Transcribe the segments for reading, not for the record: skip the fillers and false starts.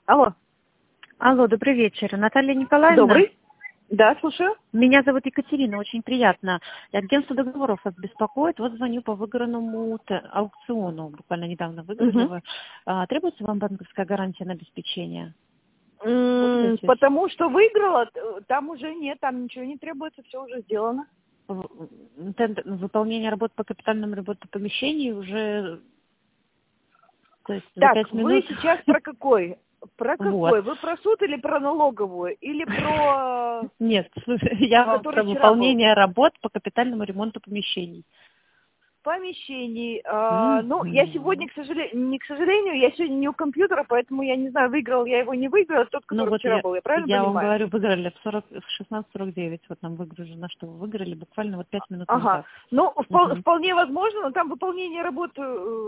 Алло. Алло, добрый вечер. Наталья Николаевна? Добрый. Да, слушаю. Меня зовут Екатерина, очень приятно. Агентство договоров вас беспокоит. Вот звоню по выигранному аукциону. Буквально недавно выиграли вы. Требуется вам банковская гарантия на обеспечение? Потому что выиграла, там уже нет, там ничего не требуется, все уже сделано. Выполнение работ по капитальному ремонту помещений уже, то есть за Так, 5 вы минут. сейчас про какой? Про какой? Вот. Вы про суд или про налоговую? Или про... Нет, я вам который про вчера был? выполнение работ по капитальному ремонту помещений. Помещений. Ну, я сегодня, не к сожалению, я сегодня не у компьютера, поэтому я не знаю, выиграл я его, не выиграл, тот, Ну который вот вчера был, я правильно я вам понимаю? говорю, выиграли в 16:49, вот нам выгружено, что вы выиграли буквально вот 5 минут Ага. назад. Ну, Мгм. вполне возможно, но там выполнение работы...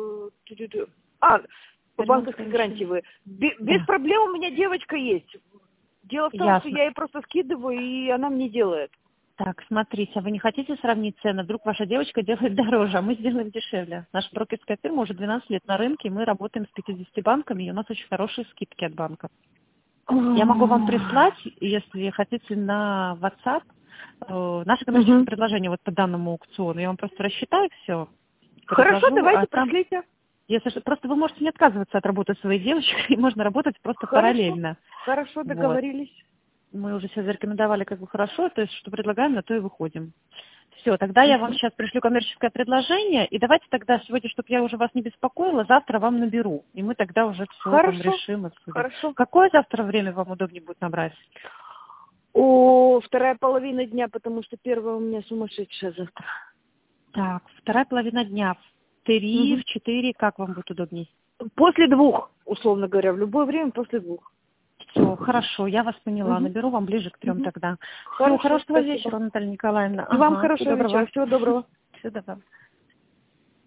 по Ремонт банковской гарантии помещений. вы. Без Да, проблем у меня девочка есть. Дело в том, что ясно. я ей просто скидываю, и она мне делает. Так, смотрите, а вы не хотите сравнить цены? Вдруг ваша девочка делает дороже, а мы сделаем дешевле. Наша брокерская фирма уже 12 лет на рынке, и мы работаем с 50 банками, и у нас очень хорошие скидки от банков. Я могу вам прислать, если хотите, на WhatsApp наше коммерческое Мгм. предложение вот по данному аукциону. Я вам просто рассчитаю все, Хорошо, предложу, а давайте там, прошлите. если просто вы можете не отказываться от работы своей девочкой, и можно работать просто Хорошо. параллельно. Хорошо, Вот. договорились. Мы уже все зарекомендовали как бы хорошо, то есть что предлагаем, на то и выходим. Все, тогда я вам Мгм. сейчас пришлю коммерческое предложение, и давайте тогда сегодня, чтобы я уже вас не беспокоила, завтра вам наберу, и мы тогда уже все там Хорошо. решим, обсудим. Хорошо. Какое завтра время вам удобнее будет набрать? Вторая половина дня, потому что первая у меня сумасшедшая завтра. Так, вторая половина дня, в 3, Мгм. в 4, как вам будет удобнее? После 2, условно говоря, в любое время после 2. Все, хорошо, я вас поняла, Мгм. наберу вам ближе к 3 Мгм. тогда. Все, Хорошо, хорошего спасибо. вечера, Наталья Николаевна. И вам Ага, всего хорошего вечера. доброго. Всего доброго. Всего доброго.